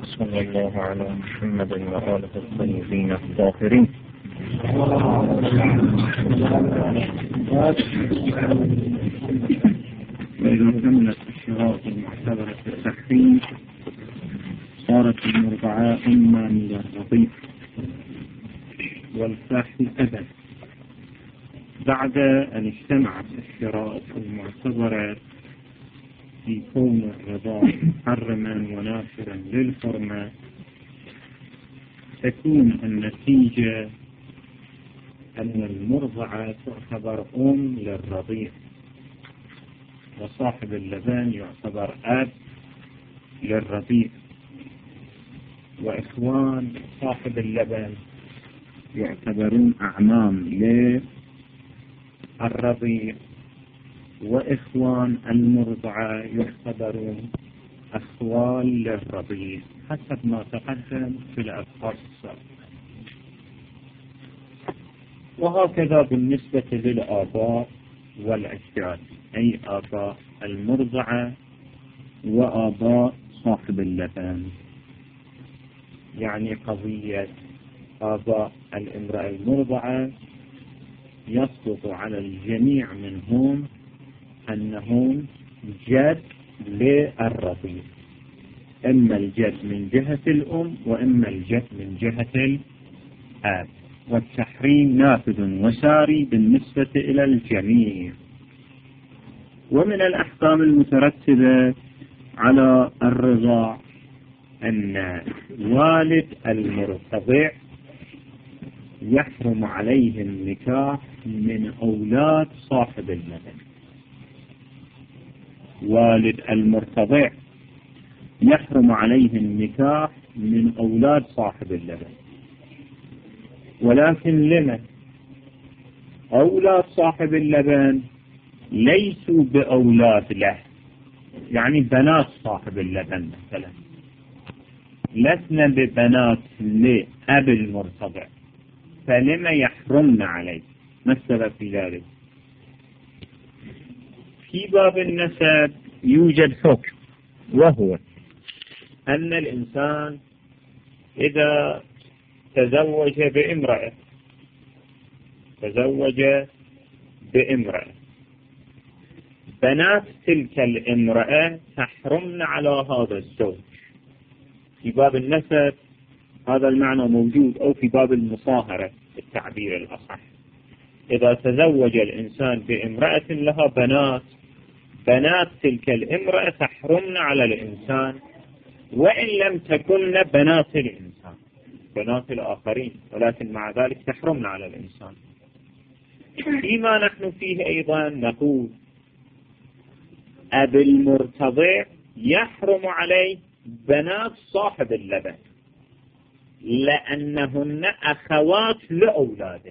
صلى الله على محمد وآله الطيبين الطاهرين. وإذا كملت الشراط المعتبرة في التحريم صارت المرضعة أما من الرضيع والفاحل أبا. بعد أن اجتمعت الشراط المعتبرة في كون الرضاع محرما ونافرا للحرمة، تكون النتيجة أن المرضعة تعتبر أم للرضيع، وصاحب اللبن يعتبر أب للرضيع، وإخوان صاحب اللبن يعتبرون أعمام للرضيع، وإخوان المرضعة يعتبرون أخوال للرضيع حسب ما تقدم في الأبحاث السابقة. وهكذا بالنسبة للآباء والأجداد، أي آباء المرضعة وآباء صاحب اللبن. يعني قضية آباء الامرأة المرضعة يسقط على الجميع منهم أنهم جد للرضيع، إما الجد من جهة الأم وإما الجد من جهة الأب، والتحريم نافذ وساري بالنسبة إلى الجميع. ومن الأحكام المترتبة على الرضاع أن والد المرتضع يحرم عليه النكاح من أولاد صاحب اللبن. والد المرتضع يحرم عليه النكاح من أولاد صاحب اللبن، ولكن لمن؟ أولاد صاحب اللبن ليسوا بأولاد له، يعني بنات صاحب اللبن مثلا لسنا ببنات لأب المرتضع، فلما يحرمن عليه؟ ما السبب في ذلك؟ في باب النسب يوجد حكم، وهو أن الإنسان إذا تزوج بامرأة بنات تلك الامرأة تحرمن على هذا الزوج. في باب النسب هذا المعنى موجود، أو في باب المصاهرة التعبير الأصح. إذا تزوج الإنسان بامرأة لها بنات تلك الامرأة تحرمن على الإنسان، وإن لم تكن بنات الإنسان، بنات الآخرين، ولكن مع ذلك تحرمن على الإنسان. فيما نحن فيه أيضا نقول أب المرتضع يحرم عليه بنات صاحب اللبن، لأنهن أخوات لأولاده،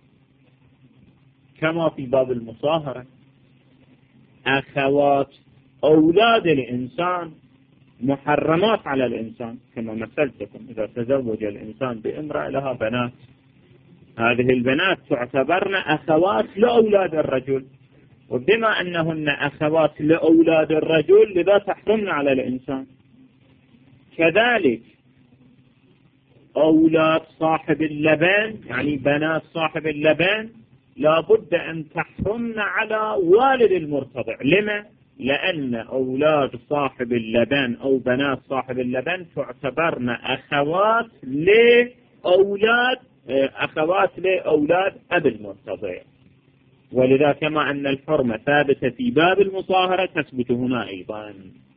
كما في باب المصاهرة أخوات أولاد الإنسان محرمات على الإنسان، كما مثلتكم إذا تزوج الإنسان بامرأة لها بنات، هذه البنات تعتبرن أخوات لأولاد الرجل، وبما أنهن أخوات لأولاد الرجل لذا تحرمن على الإنسان. كذلك أولاد صاحب اللبن، يعني بنات صاحب اللبن، لابد أن تحرمن على والد المرتضع. لما؟ لأن أولاد صاحب اللبن أو بنات صاحب اللبن تعتبرن أخوات لأولاد أب المرتضع، ولذا كما أن الحرمة ثابتة في باب المصاهرة تثبت هنا أيضا.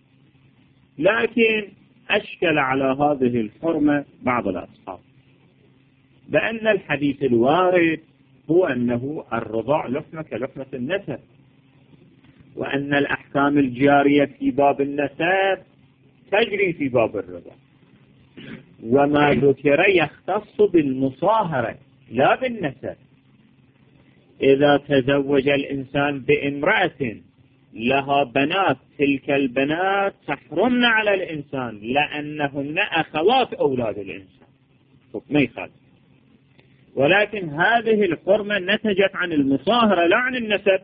لكن أشكل على هذه الحرمة بعض الأصحاب بأن الحديث الوارد هو أنه الرضاع لحمة كلحمة النسب، وأن الأحكام الجارية في باب النسب تجري في باب الرضاع، وما ذكر يختص بالمصاهرة لا بالنسب. إذا تزوج الإنسان بامرأة لها بنات، تلك البنات تحرمن على الإنسان لأنهن أخوات أولاد الإنسان، ما يخالف. ولكن هذه الحرمة نتجت عن المصاهرة لا عن النسب،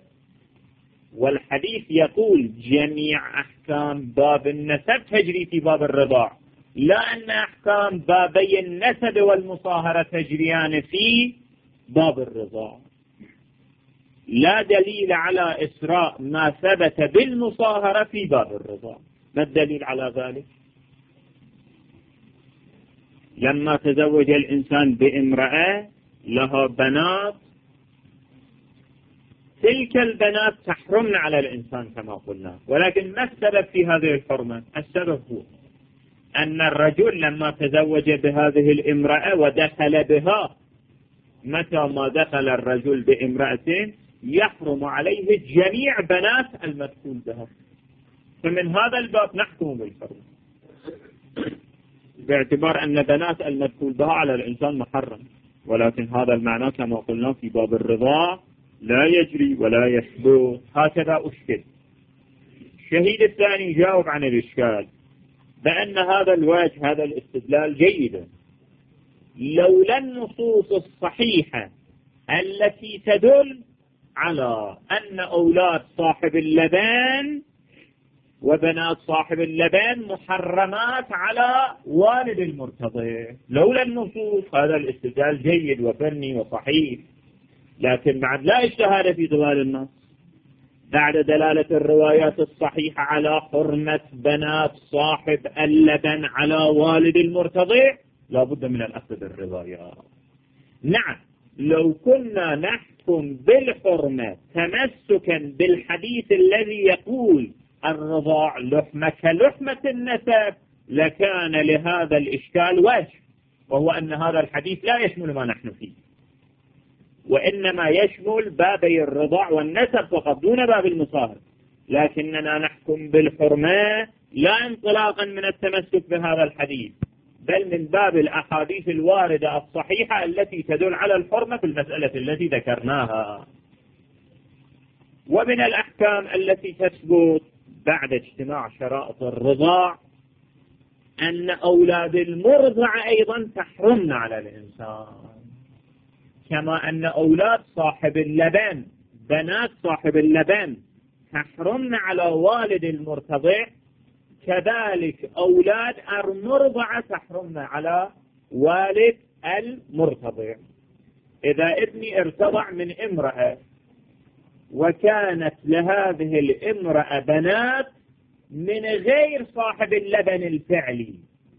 والحديث يقول جميع أحكام باب النسب تجري في باب الرضاع، لا أن أحكام بابي النسب والمصاهرة تجريان في باب الرضاع. لا دليل على إسراء ما ثبت بالمصاهرة في باب الرضاع. ما الدليل على ذلك؟ لما تزوج الإنسان بامرأة لها بنات، تلك البنات تحرمن على الإنسان كما قلنا، ولكن ما السبب في هذه الحرمة؟ السبب هو أن الرجل لما تزوج بهذه الامرأة ودخل بها، متى ما دخل الرجل بامرأة يحرم عليه جميع بنات المدخول بها، فمن هذا الباب نحكم بالحرمة، باعتبار أن بنات المدخول بها على الإنسان محرم. ولكن هذا المعنى كما قلنا في باب الرضاع لا يجري ولا يثبت. هكذا أشكل. الشهيد الثاني جاوب عن الإشكال بأن هذا الوجه، هذا الاستدلال جيد، لولا النصوص الصحيحة التي تدل على أن أولاد صاحب اللبان وبنات صاحب اللبان محرمات على والد المرتضع. لولا النصوص هذا الاستدلال جيد وفني وصحيح، لكن بعد لا اجتهاد في ظلال النص، بعد دلالة الروايات الصحيحة على حرمة بنات صاحب اللبن على والد المرتضع، لا بد من الأخذ بالروايات. نعم، لو كنا نحكم بالحرمة تمسكا بالحديث الذي يقول الرضاع لحمة كلحمة النسب لكان لهذا الإشكال وجه، وهو أن هذا الحديث لا يشمل ما نحن فيه، وإنما يشمل بابي الرضاع والنسب فقط دون باب المصاهرة. لكننا نحكم بالحرمة لا انطلاقا من التمسك بهذا الحديث، بل من باب الأحاديث الواردة الصحيحة التي تدل على الحرمة في المسألة التي ذكرناها. ومن الأحكام التي تثبت بعد اجتماع شرائط الرضاع أن أولاد المرضع أيضا تحرمن على الإنسان، كما أن أولاد صاحب اللبن بنات صاحب اللبن تحرمن على والد المرتضع، كذلك أولاد المرضعة تحرمن على والد المرتضع. إذا ابني ارتضع من امرأة وكانت لهذه الامرأة بنات من غير صاحب اللبن الفعلي،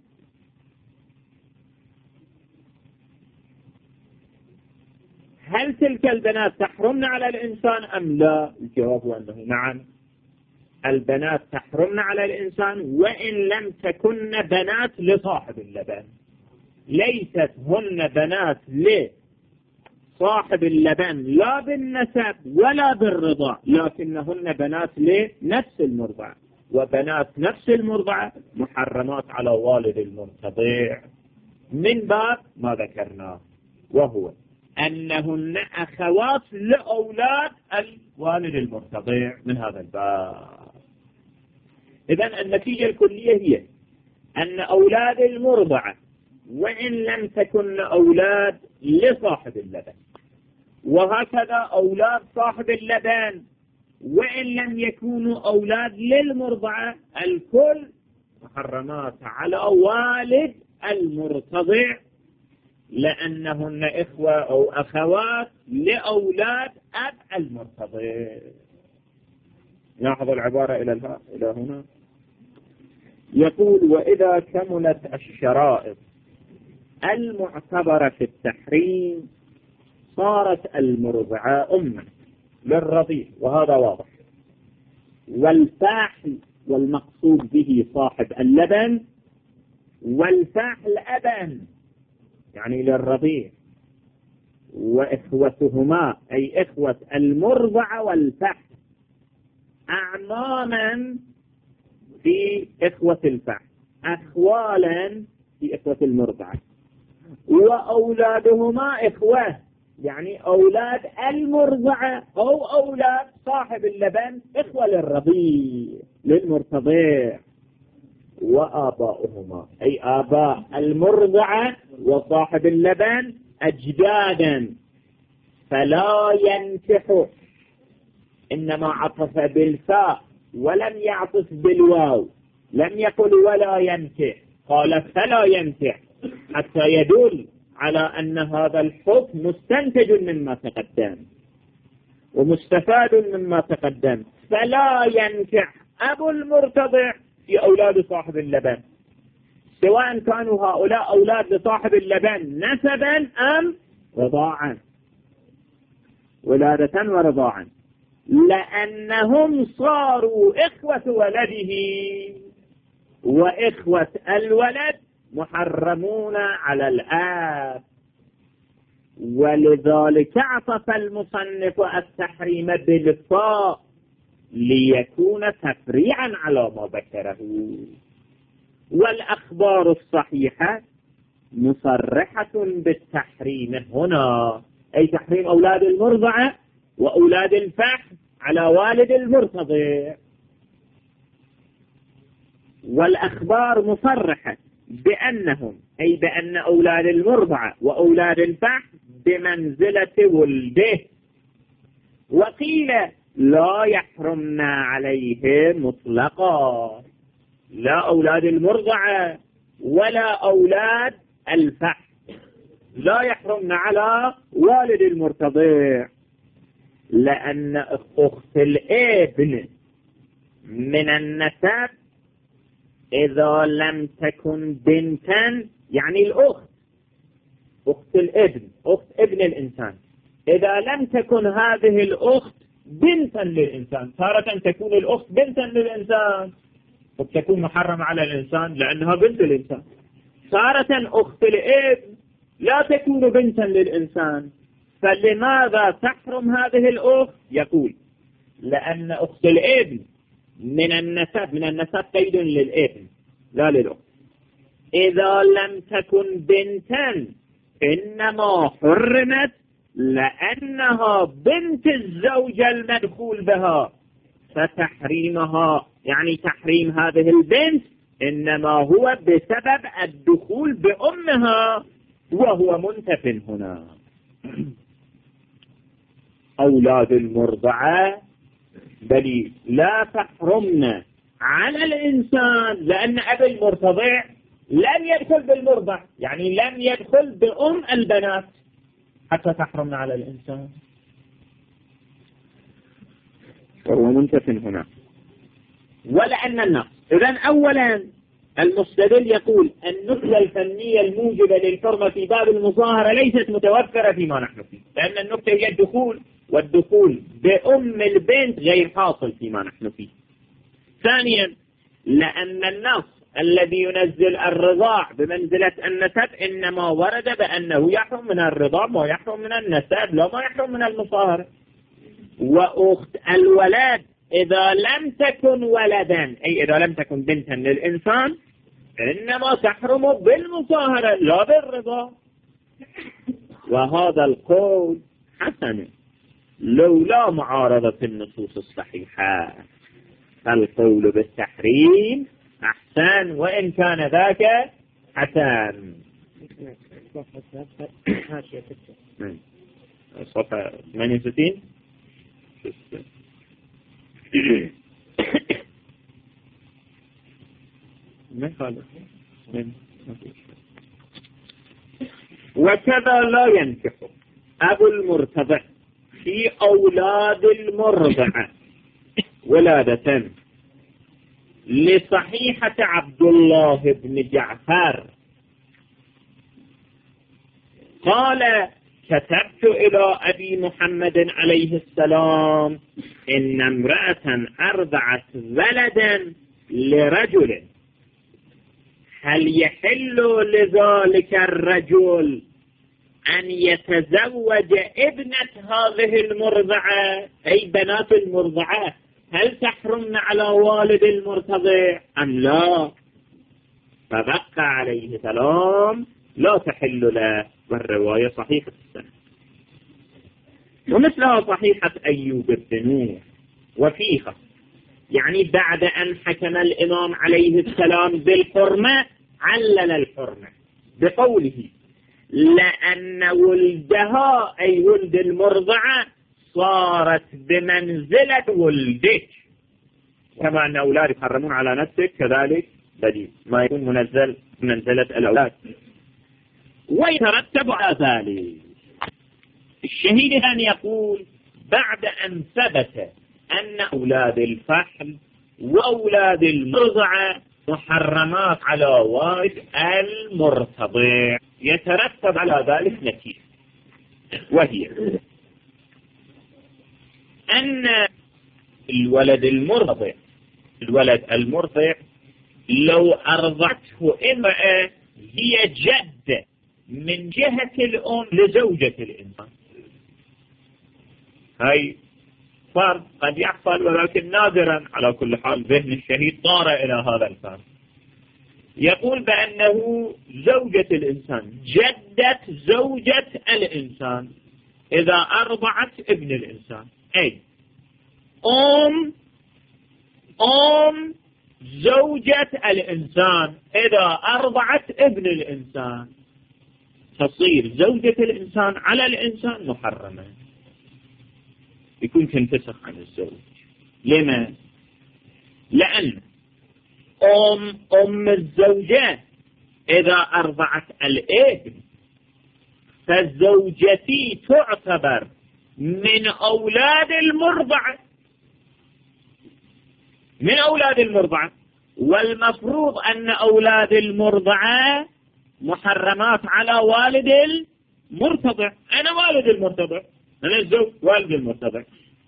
هل تلك البنات تحرمن على الإنسان أم لا؟ الجواب أنه نعم، البنات تحرمن على الإنسان وإن لم تكن بنات لصاحب اللبن. ليست هن بنات لصاحب اللبن لا بالنسب ولا بالرضاع، لكنهن بنات لنفس المرضع، وبنات نفس المرضع محرمات على والد المرتضع من باب ما ذكرناه، وهو أنهن أخوات لأولاد الوالد المرتضع من هذا الباب. إذن النتيجة الكلية هي أن أولاد المرضعة وإن لم تكن أولاد لصاحب اللبن، وهكذا أولاد صاحب اللبن وإن لم يكونوا أولاد للمرضعة، الكل محرمات على والد المرتضع، لأنهن إخوة أو أخوات لأولاد أب المرتضع. لاحظوا العبارة إلى هنا، يقول: وإذا كملت الشرائط المعتبرة في التحريم صارت المرضعة أما للرضيع، وهذا واضح، والفاحل والمقصود به صاحب اللبن، والفاحل أبا يعني للرضيع، وإخوتهما أي إخوة المرضعة والفحل أعماما في إخوة الفحل، أخوالا في إخوة المرضعة، وأولادهما إخوة يعني أولاد المرضعة أو أولاد صاحب اللبن إخوة للرضيع للمرتضع، وآباؤهما أي آباء المرضعة وصاحب اللبن أجدادا، فلا ينكح، إنما عطف بالفاء ولم يعطف بالواو، لم يقل ولا ينكح، قال فلا ينفع، حتى يدل على أن هذا الحكم مستنتج مما تقدم ومستفاد مما تقدم. فلا ينفع أبو المرتضع في أولاد صاحب اللبن، سواء كانوا هؤلاء أولاد لصاحب اللبن نسبا أم رضاعا، ولادة ورضاعا، لأنهم صاروا إخوة ولده، وإخوة الولد محرمون على الآب. ولذلك اعطف المصنف التحريم بالفاء ليكون تفريعا على ما ذكره. والأخبار الصحيحة مصرحة بالتحريم هنا، أي تحريم أولاد المرضعة وأولاد الفحم على والد المرتضع. والأخبار مصرحة بأنهم، أي بأن أولاد المرضعة وأولاد الفحم بمنزلة ولده. وقيل لا يحرمنا عليه مطلقا، لا أولاد المرضعة ولا أولاد الفحم لا يحرمنا على والد المرتضع، لأن أخت الابن من النسب إذا لم تكن بنتا، يعني الأخت، أخت الابن، أخت ابن الإنسان، إذا لم تكن هذه الأخت بنتا للإنسان، تارة تكون الأخت بنتا للإنسان وتكون محرمة على الإنسان لأنها بنت الإنسان، تارة أخت الابن لا تكون بنتا للإنسان. فلماذا تحرم هذه الأخت؟ يقول لأن أخت الابن من النسب قيد للابن لا للأخت. إذا لم تكن بنتا إنما حرمت لأنها بنت الزوجة المدخول بها، فتحريمها يعني تحريم هذه البنت إنما هو بسبب الدخول بأمها، وهو منتف هنا. أولاد المرضعة بل لا تحرمنا على الإنسان، لأن أبي المرتضع لم يدخل بالمرضع، يعني لم يدخل بأم البنات حتى تحرمنا على الإنسان، وهو منتف هنا. ولأن النقص، إذن أولا المستدل يقول النكتة الفنية الموجبة للحرمة في باب المصاهرة ليست متوفرة فيما نحن فيه، لأن النكتة هي الدخول، والدخول بأم البنت غير حاصل فيما نحن فيه. ثانيا لأن النص الذي ينزل الرضاع بمنزلة النسب إنما ورد بأنه يحرم من الرضاع ما يحرم من النسب، لا ما يحرم من المصاهرة. وأخت الولد إذا لم تكن ولدا، أي إذا لم تكن بنتا للإنسان، إنما تحرم بالمصاهرة لا بالرضا. وهذا القول حسن لولا معارضة النصوص الصحيحة، فالقول بالتحريم أحسن وإن كان ذاك حسن. صفحة 68 وكذا لا ينكح أبو المرتضع في أولاد المرضعة ولادة لصحيحة عبد الله بن جعفر قال كتبت إلى أبي محمد عليه السلام إن امرأة أرضعت ولدا لرجل، هل يحل لذلك الرجل أن يتزوج ابنة هذه المرضعة، أي بنات المرضعة، هل تحرمن على والد المرتضع أم لا؟ فبقى عليه السلام لا تحل له، والرواية صحيحة السنة. ومثلها صحيحة أيوب بن نوح وفيها، يعني بعد أن حكم الإمام عليه السلام بالحرمة علل الحرمة بقوله لأن ولدها أي ولد المرضعة صارت بمنزلة ولدك، كما أن أولاد يحرمون على نفسك كذلك بديل ما يكون منزل منزلة الأولاد. ويترتب على ذلك الشهيد أن يقول بعد أن ثبت أن أولاد الفحل وأولاد المرضعة محرمات على والد المرتضع، يترتب على ذلك نتيجة، وهي أن الولد المرضع لو أرضعته امرأة هي جدة من جهة الأم لزوجة الإنسان. هاي فرض قد يحصل ولكن نادرا، على كل حال ذهن الشهيد طار إلى هذا الفرض. يقول بأنه زوجة الإنسان جدة زوجة الإنسان إذا أرضعت ابن الإنسان، أي أم زوجة الإنسان إذا أرضعت ابن الإنسان تصير زوجة الإنسان على الإنسان محرمة، يكون تنفسخ عن الزوج. لما؟ لأن أم الزوجة إذا أرضعت الابن فالزوجتي تعتبر من أولاد المرضعة، والمفروض أن أولاد المرضعة محرمات على والد المرتضع. أنا والد المرتضع، أنا الزوج والد المرتضع.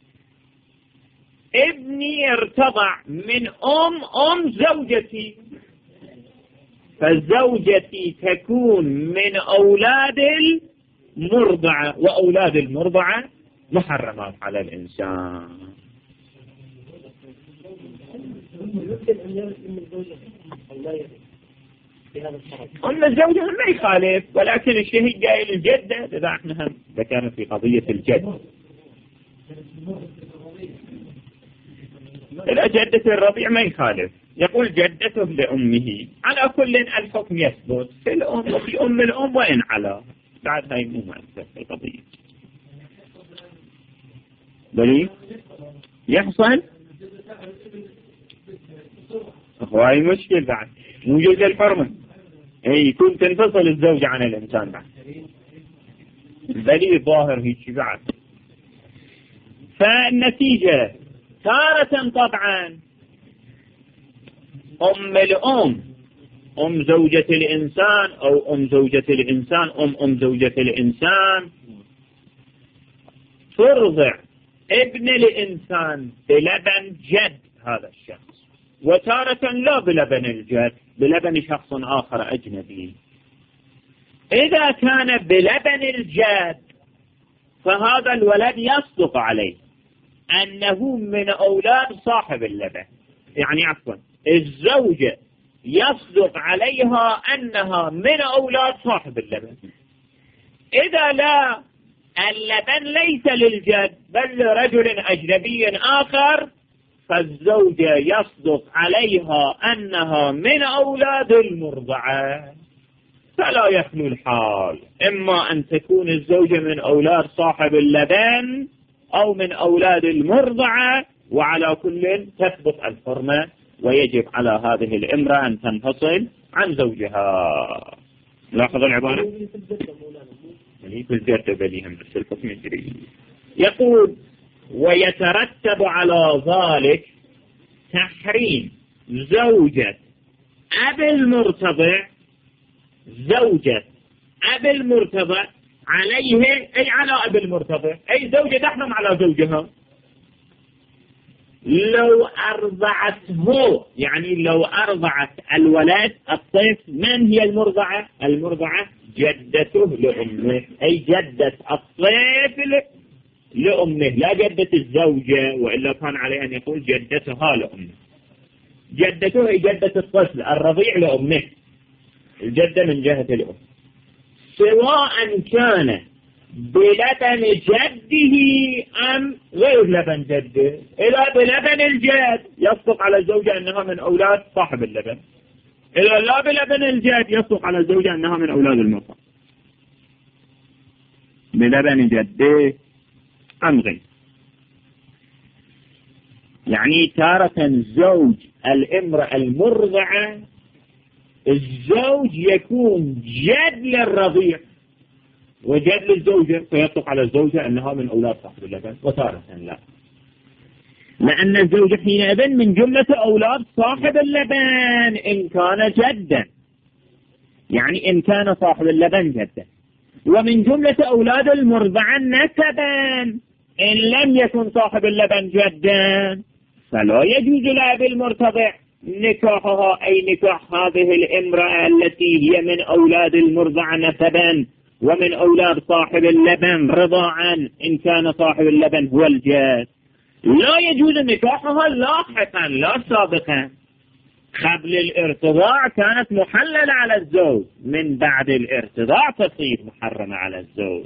ابني ارتضع من أم زوجتي، فزوجتي تكون من أولاد المرضعة، وأولاد المرضعة محرمات على الإنسان. أم الزوجة ما يخالف، ولكن الشهيد قايل الجدة، إذا احنا هم ذكرنا في قضية الجد، إذا جدة الرضيع ما يخالف، يقول جدته لأمه. على كل الحكم يثبت في الأم وفي أم الأم وإن على، بعد هاي مو مؤثر في القضية. بلي يحصل هاي مشكلة بعد موجود الحرمة، يكون تنفصل الزوجة عن الإنسان بعد، بلي ظاهر هيك بعد. فالنتيجة تارة طبعا أم زوجة الإنسان أو أم زوجة الإنسان أم زوجة الإنسان ترضع ابن الإنسان بلبن جد هذا الشخص، وتارة لا بلبن الجد، بلبن شخص آخر أجنبي. إذا كان بلبن الجد فهذا الولد يصدق عليه أنه من أولاد صاحب اللبن، يعني عفوا الزوجة يصدق عليها أنها من أولاد صاحب اللبن. إذا لا، اللبن ليس للجد بل لرجل أجنبي آخر، فالزوجة يصدق عليها أنها من أولاد المرضعة. فلا يخلو الحال، إما أن تكون الزوجة من أولاد صاحب اللبن أو من أولاد المرضعة، وعلى كل تثبت الحرمة، ويجب على هذه الامرأة أن تنفصل عن زوجها. لاحظ العبارة بالجرد بليهم بس الحكم يجري. يقول ويترتب على ذلك تحريم زوجة أبي المرتضع، زوجة أبي المرتضع عليه، أي على أبي المرتضع، أي زوجة تحرم على زوجها لو أرضعته، يعني لو أرضعت الولد الطفل. من هي المرضعة؟ المرضعة جدته لأمه، أي جدة الطفل لأمه، لا جدة الزوجة، وإلا كان عليه أن يقول جدتها لأمه. جدته هي جدة الطفل الرضيع لأمه، الجدة من جهة الأم، سواء كان بلبن جده أم غير لبن جده. إذا بلبن الجد يصدق على الزوجة أنها من أولاد صاحب اللبن، إذا لا بلبن الجد يصدق على الزوجة أنها من أولاد المرضع، بلبن جده أم غير. يعني تارة زوج الامرأة المرضعة الزوج يكون جد للرضيع وجد للزوجة، فيطلق على الزوجة أنها من أولاد صاحب اللبن، وتارة لا، لأن الزوجة حينئذ من جملة أولاد صاحب اللبن إن كان جدا، يعني إن كان صاحب اللبن جدا، ومن جملة أولاد المرضعة نسبا إن لم يكن صاحب اللبن جدا فلا يجوز لأب المرتضع نكاحها، أي نكاح هذه الامرأة التي هي من أولاد المرضعة نسبا ومن أولاد صاحب اللبن رضاعا إن كان صاحب اللبن هو الجد. لا يجوز نكاحها لاحقا لا سابقا. قبل الارتضاع كانت محللة على الزوج، من بعد الارتضاع تصير محرمة على الزوج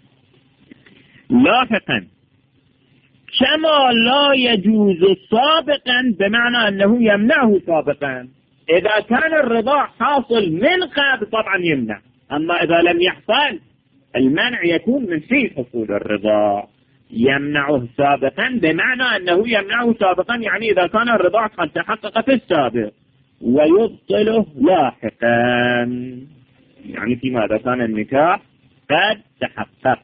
لاحقا. كما لا يجوز سابقا بمعنى أنه يمنعه سابقا. إذا كان الرضاع حاصل من قبل طبعا يمنع، أما إذا لم يحصل المنع يكون من حين حصول الرضاع. يمنعه سابقا بمعنى أنه يمنعه سابقا يعني إذا كان الرضاع قد تحقق في السابق، ويبطله لاحقا يعني فيما إذا كان النكاح قد تحقق.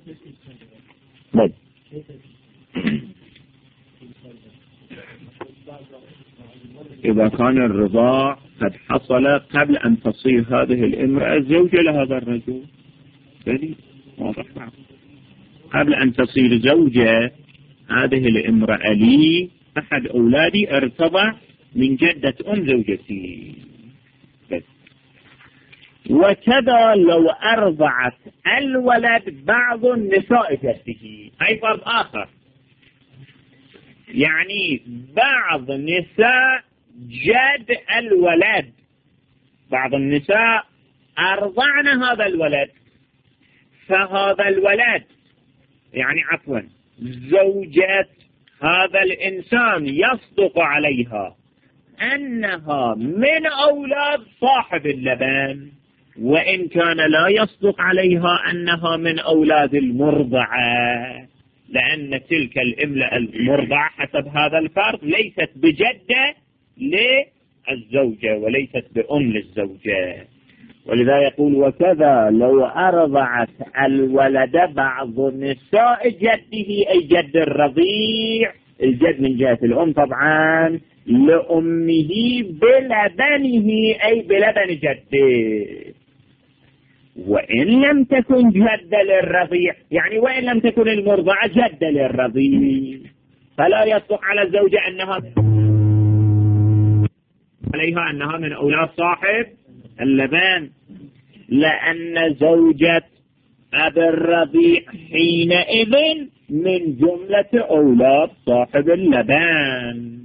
إذا كان الرضاع قد حصل قبل أن تصير هذه الامرأة زوجة لهذا الرجل، واضح، قبل أن تصير زوجة هذه الامرأة لي أحد أولادي ارتضع من جدة زوجتي. وكذا لو أرضعت الولد بعض النساء جده، أي فرض آخر، يعني بعض نساء جد الولد، بعض النساء أرضعن هذا الولد، فهذا الولد يعني عفوا زوجة هذا الإنسان يصدق عليها أنها من أولاد صاحب اللبن، وإن كان لا يصدق عليها أنها من أولاد المرضعة، لأن تلك المرضعة حسب هذا الفرض ليست بجدة للزوجة وليست بأم للزوجة. ولذا يقول وكذا لو أرضعت الولد بعض نساء جده، أي جد الرضيع، الجد من جهة الأم طبعا، لأمه بلبنه أي بلبن جده، وإن لم تكن جدة للرضيع، يعني وإن لم تكن المرضعة جدة للرضيع فلا يصدق على الزوجة عليها أنها من أولاد صاحب اللبن، لأن زوجة أبي الرضيع حينئذ من جملة أولاد صاحب اللبن.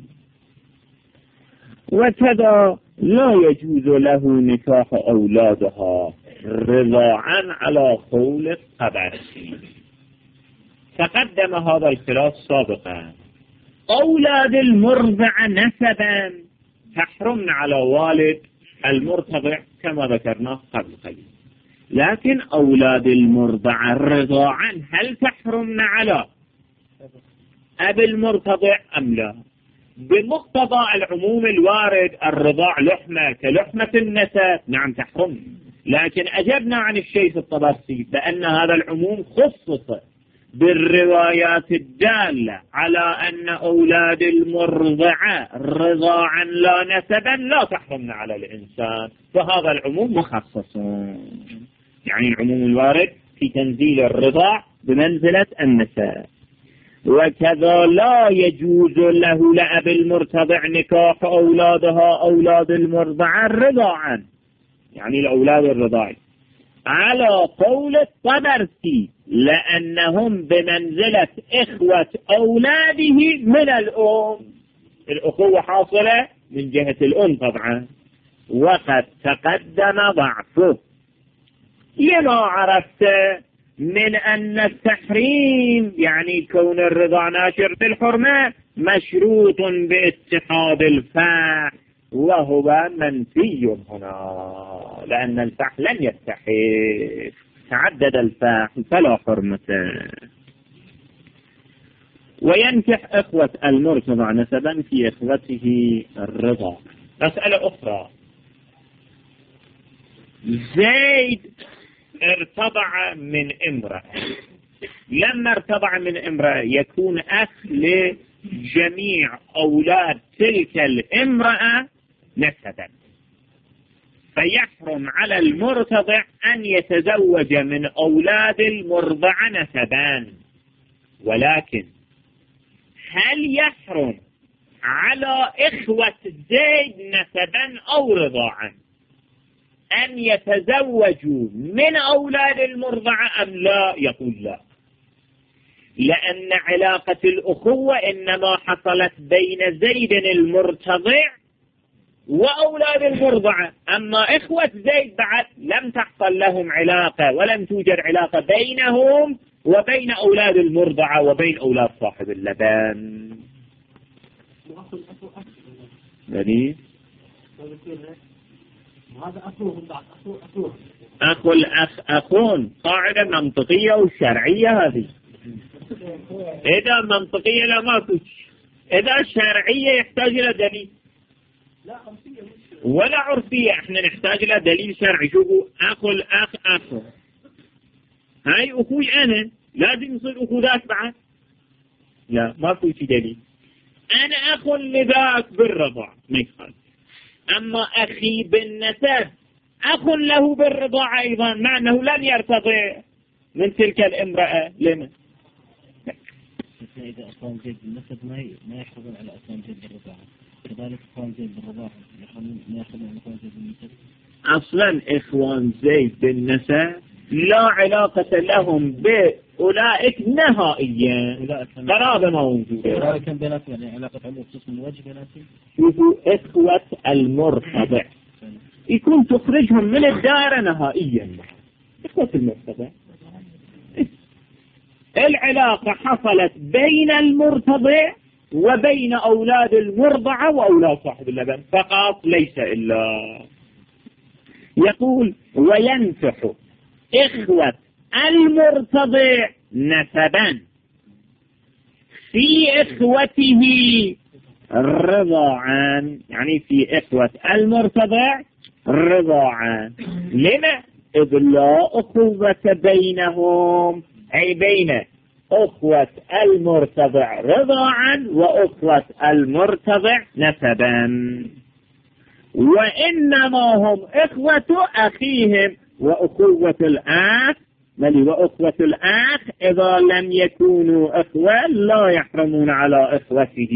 وكذا لا يجوز له نكاح أولادها رضاعا على قول الطبرسي. تقدم هذا الخلاف سابقا. أولاد المرضع نسبا تحرمن على والد المرتضع كما ذكرنا قبل قليل، لكن أولاد المرضع رضاعا هل تحرمن على أبي المرتضع أم لا؟ بمقتضى العموم الوارد الرضاع لحمة كلحمة النسب، نعم تحرم، لكن أجبنا عن الشيخ الطبرسي بأن هذا العموم خصص بالروايات الدالة على أن أولاد المرضعة رضاعا لا نسبا لا تحرمن على الإنسان، فهذا العموم مخصص، يعني العموم الوارد في تنزيل الرضاع بمنزلة النسب. وكذا لا يجوز له لأبي المرتضع نكاح أولادها أولاد المرضعة رضاعا، يعني الأولاد الرضاعي، على قول الطبرسي، لأنهم بمنزلة إخوة أولاده من الأم، الأخوة حاصلة من جهة الأم طبعا، وقد تقدم ضعفه لما عرفت من أن التحريم يعني كون الرضا ناشر في الحرمة مشروط باتحاد الفاح، وهو منفي هنا لأن الفاح لن يتحد، تعدد الفاح فلا حرمة. وينكح إخوة المرتضع نسبا في إخوته الرضا. مسألة أخرى، زيد ارتضع من امرأة، لما ارتضع من امرأة يكون أخ لجميع أولاد تلك الامرأة نسبا، فيحرم على المرتضع أن يتزوج من أولاد المرضع نسبا. ولكن هل يحرم على إخوة زيد نسبا أو رضاعا أن يتزوجوا من أولاد المرضعة أم لا؟ يقول لا، لأن علاقة الأخوة إنما حصلت بين زيد المرتضع وأولاد المرضعة، أما إخوة زيد بعد لم تحصل لهم علاقة ولم توجد علاقة بينهم وبين أولاد المرضعة وبين أولاد صاحب اللبن. يعني أخو الأخ أخون قاعدة منطقية وشرعية هذه. إذا منطقية لا ماكو، إذا شرعية يحتاج إلى دليل، ولا عرفية احنا نحتاج إلى دليل شرعي. شوفوا أخو الأخ أخو، هاي أخوي أنا لازم يصير أخو ذاك بعد؟ لا ماكو شي دليل. أنا أخو لذاك بالرضاع ما يخالف، أما أخي بالنسب أخ له بالرضاعة أيضا، مع أنه لن يرتضع من تلك الامرأة. لما؟ إذا أخوان زيد بالنسب ما يحرمون على أخوان زيد بالرضاعة، كذلك أخوان زيد بالرضاعة ما يحرمون على أخوان زيد بالنسب. أصلا إخوان زيد بالنسب لا علاقة لهم بأولئك نهائيا، قرابة موجودة. أولئك بيناتهم يعني علاقة عمو خصوص من وجه بيناتهم. شوفوا إخوة المرتضع يكون تخرجهم من الدائرة نهائيا. إخوة المرتضع العلاقة حصلت بين المرتضع وبين أولاد المرضعة وأولاد صاحب اللبن فقط، ليس إلا. يقول وينفح إخوة المرتضع نسبا في إخوته رضاعا، يعني في إخوة المرتضع رضاعا. لما؟ إذ لا أخوة بينهم، أي بين أخوة المرتضع رضاعا وأخوة المرتضع نسبا، وإنما هم إخوة أخيهم وأخوة الأخ وأخوة الأخ إذا لم يكونوا إخوة لا يحرمون على إخوته.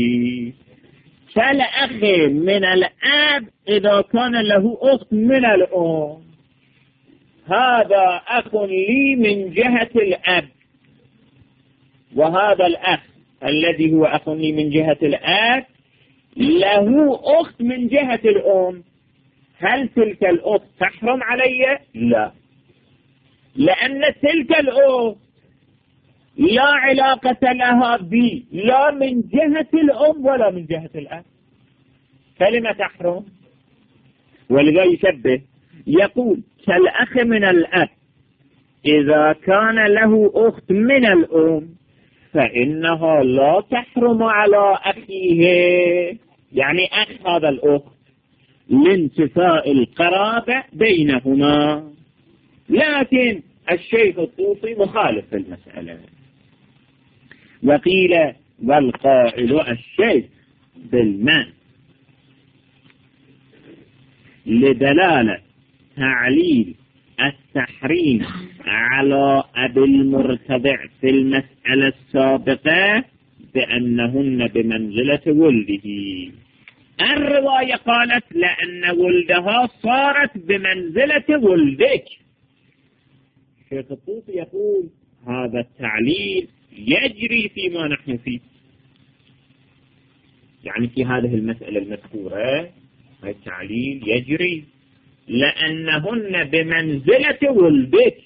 كالأخ من الأب إذا كان له أخت من الأم، هذا أخ لي من جهة الأب، وهذا الأخ الذي هو أخ لي من جهة الأب له أخت من جهة الأم. هل تلك الأخت تحرم علي؟ لا، لأن تلك الأخت لا علاقة لها بي لا من جهة الأم ولا من جهة الأب، فلما تحرم؟ ولذا يشبه يقول كالأخ من الأب إذا كان له أخت من الأم فإنها لا تحرم على أخيه، يعني أخ هذا الأخت لانتفاء القرابة بينهما. لكن الشيخ الطوسي مخالف في المسألة، وقيل والقائل الشيخ بالمن لدلالة تعليل التحريم على أبي المرتضع في المسألة السابقة بأنهن بمنزلة ولده. الرواية قالت لأن ولدها صارت بمنزلة ولدك. الشيخ الطوسي يقول هذا التعليل يجري فيما نحن فيه، يعني في هذه المسألة المذكورة التعليل يجري لأنهن بمنزلة ولدك،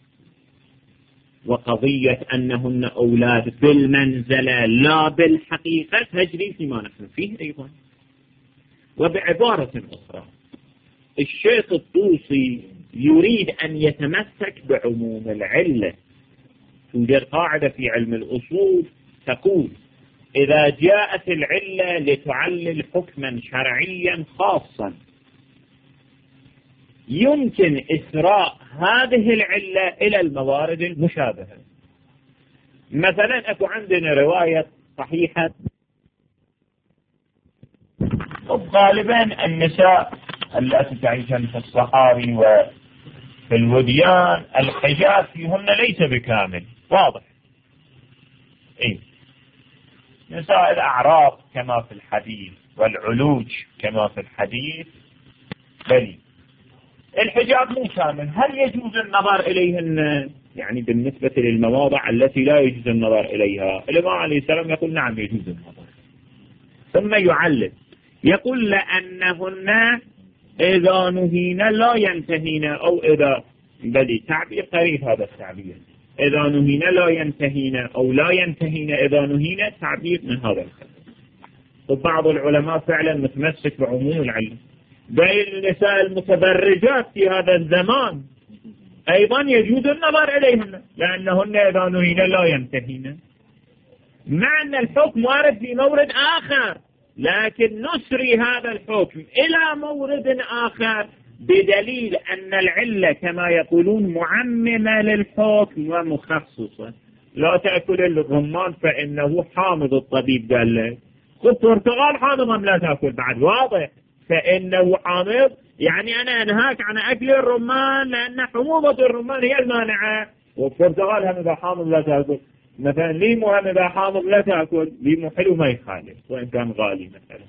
وقضية أنهن أولاد بالمنزلة لا بالحقيقة تجري فيما نحن فيه أيضا. وبعبارة أخرى الشيخ الطوسي يريد أن يتمسك بعموم العلة. توجد قاعدة في علم الأصول تقول إذا جاءت العلة لتعلل حكما شرعيا خاصا يمكن إسراء هذه العلة إلى الموارد المشابهة. مثلا أكو عندنا رواية صحيحة، غالبا النساء التي تعيشن في الصحاري وفي الوديان الحجاب فيهن ليس بكامل، واضح. نساء الأعراب كما في الحديث والعلوج كما في الحديث، بل الحجاب مو كامل. هل يجوز النظر إليهن؟ يعني بالنسبة للمواضع التي لا يجوز النظر إليها، الإمام عليه السلام يقول نعم يجوز النظر. ثم يعلل يقول لأنهن إذا نهين لا ينتهين، أو إذا، بل تعبير قريب هذا التعبير، إذا نهين لا ينتهين أو لا ينتهين إذا نهين، تعبير من هذا الخلق. وبعض العلماء فعلا متمسك بعموم العلم. بين النساء المتبرجات في هذا الزمان أيضا يجوز النظر إليهن لأنهن إذا نهين لا ينتهين، مع أن الحكم وارد في مورد آخر، لكن نسري هذا الحكم إلى مورد آخر بدليل أن العلة كما يقولون معممة للحكم ومخصصة. لا تأكل الرمان فإنه حامض، الطبيب قال لك خذ برتقال حامض أم لا تأكل، بعد واضح فإنه حامض، يعني أنا أنهاك عن أكل الرمان لأن حموضة الرمان هي المانعة، والبرتقال هم إذا حامض لا تأكل. مثلا ليمو هم إذا حامض لا تأكل، ليمو حلو ما يخالف وإن كان غالي مثلا.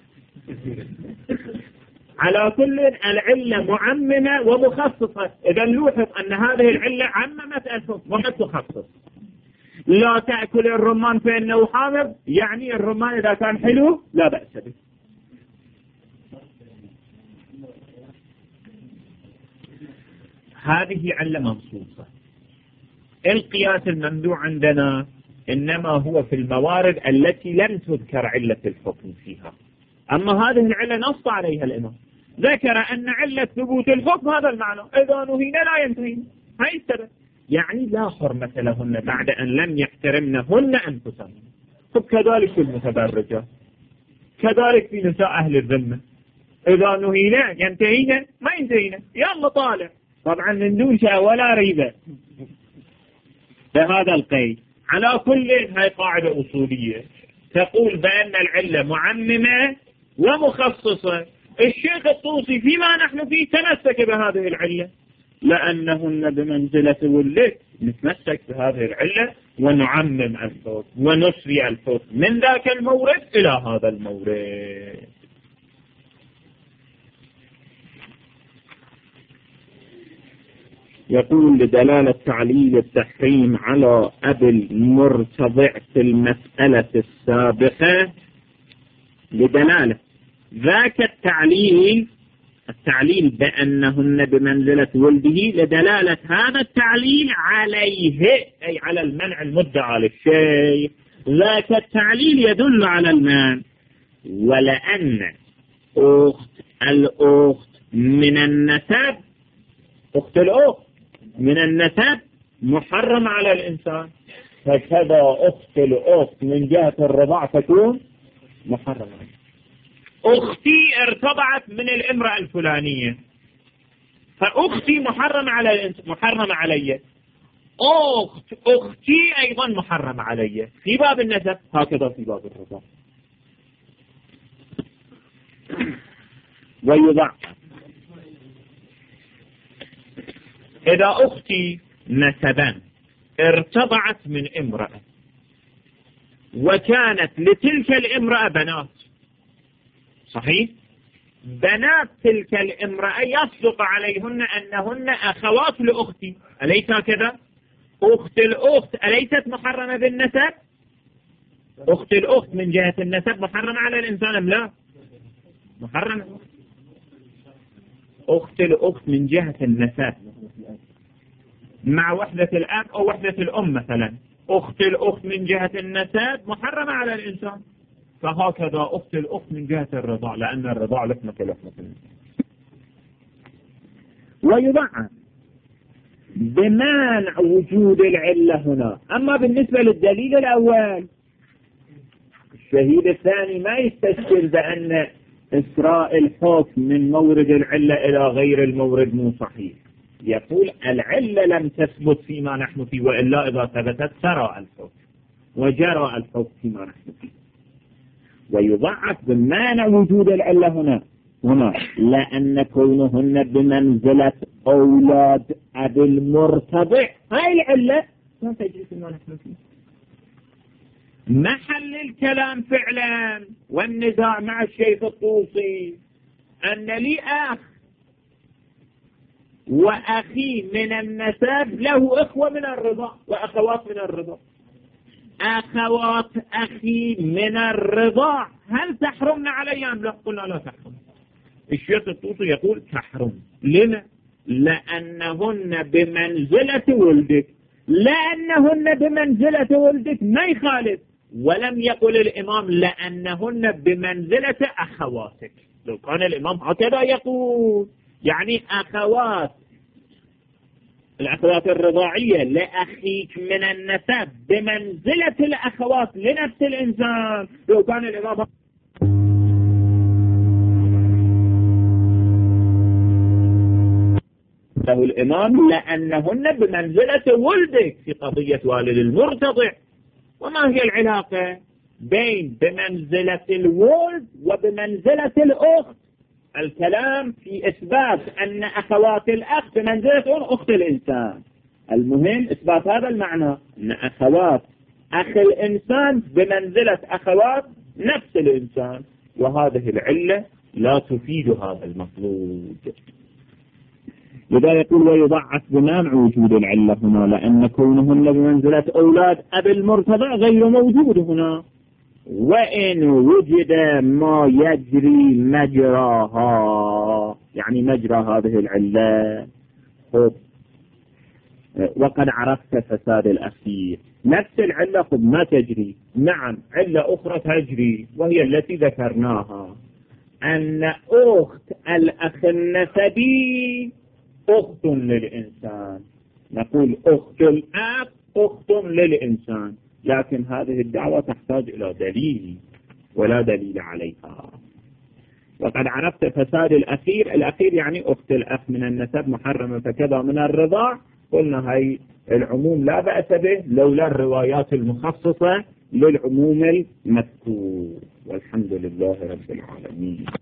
على كل العلة معممة ومخصصة. إذا نلاحظ أن هذه العلة عممت الحكم وقد تخصص. لا تأكل الرمان فإنه حامض، يعني الرمان إذا كان حلو لا بأس به. هذه علة منصوصة. القياس الممنوع عندنا إنما هو في الموارد التي لم تذكر علة الحكم فيها. أما هذه العلة نص عليها الإمام، ذكر أن علة ثبوت الحكم هذا المعنى، إذا نهينا لا ينتهين، هاي السبب، يعني لا حرمة لهن بعد أن لم يحترمنهن أنفسهن. طب كذلك في المتبرجة، كذلك في نساء أهل الذمة، إذا نهينا ينتهينا ما ينتهينا، يلا طالع، طبعا من دون شيء ولا ريبة بهذا القيد. على كل هاي قاعدة أصولية تقول بأن العلة معممة ومخصصة. الشيخ الطوسي فيما نحن فيه تمسك بهذه العلة لأنهن بمنزلة ولد، نتمسك بهذه العلة ونعمم الحكم ونسري الحكم من ذاك المورد إلى هذا المورد. يقول لدلالة تعليل التحريم على أبي المرتضع في المسألة السابقة، لدلالة ذاك التعليل بأنهن بمنزلة ولده، لدلالة هذا التعليل عليه، أي على المنع المدعى للشيء. ذاك التعليل يدل على المنع. ولأن الأخت من النسب، أخت الأخت من النسب محرم على الإنسان، فكذا أخت الأخت من جهة الرضاع تكون محرم عليه. أختي ارتضعت من الامرأة الفلانية، فأختي محرم على الإنسان، محرم علي. أختي أيضا محرم علي في باب النسب، هكذا في باب الرضاع. ويضع إذا أختي نسبا ارتضعت من امرأة وكانت لتلك الامرأة بنات، صحيح؟ بنات تلك الامرأة يصدق عليهن أنهن أخوات لأختي، أليس هكذا؟ أخت الأخت أليست محرمة بالنسب؟ أخت الأخت من جهة النسب محرمة على الإنسان أم لا؟ محرمة. أخت الأخت من جهة النسب مع وحدة الأب أو وحدة الأم مثلا، أخت الأخت من جهة النسب محرمة على الإنسان. فهكذا أخت الأخت من جهة الرضاع، لأن الرضاع لحمة الإنسان. ويضع بمانع وجود العلة هنا. أما بالنسبة للدليل الأول، الشهيد الثاني ما يستشكل بأن إسراء الحكم من مورد العلة إلى غير المورد مو صحيح. يقول العلة لم تثبت فيما نحن فيه، وإلا إذا ثبتت سرى الحكم وجرى الحكم فيما نحن فيه. ويضعف بمعنى وجود العلة هنا لأن كونهن بمنزلة أولاد أبي المرتضع، هاي العلة لا تجري فيما نحن فيه. محل الكلام فعلا والنزاع مع الشيخ الطوسي أن لي أخ وأخي من النسب له إخوة من الرضا وأخوات من الرضا. أخوات أخي من الرضا هل تحرمنا علي أم لا؟ قلنا لا تحرم. الشيخ الطوسي يقول تحرم. لما؟ لأنهن بمنزلة ولدك. لأنهن بمنزلة ولدك ما يخالف. ولم يقل الإمام لأنهن بمنزلة أخواتك. لو كان الإمام هكذا يقول يعني الأخوات الرضاعية لأخيك من النسب بمنزلة الأخوات لنفس الإنسان، لو كان الإمام له الإمام لأنهن بمنزلة ولدك في قضية والد المرتضع. وما هي العلاقة بين بمنزلة الولد وبمنزلة الأخت؟ الكلام في إثبات أن أخوات الأخ بمنزلة أخت الإنسان. المهم إثبات هذا المعنى أن أخوات أخ الإنسان بمنزلة أخوات نفس الإنسان، وهذه العلة لا تفيد هذا المطلوب. لذا يقول ويضعف بمانع وجود العلة هنا لأن كونهن بمنزلة أولاد أبي المرتضع غير موجود هنا. وإن وجد ما يجري مجراها يعني مجرى هذه العلة. وقد عرفت فساد الأخير. نفس العلة خب ما تجري. نعم علة أخرى تجري وهي التي ذكرناها أن أخت الأخ النسبي أخت للإنسان. نقول أخت الأخ أخت للإنسان، لكن هذه الدعوة تحتاج إلى دليل ولا دليل عليها. وقد عرفت فساد الأخير يعني أخت الأخ من النسب محرمة فكذا من الرضاع. قلنا هاي العموم لا بأس به لولا الروايات المخصصة للعموم المذكور. والحمد لله رب العالمين.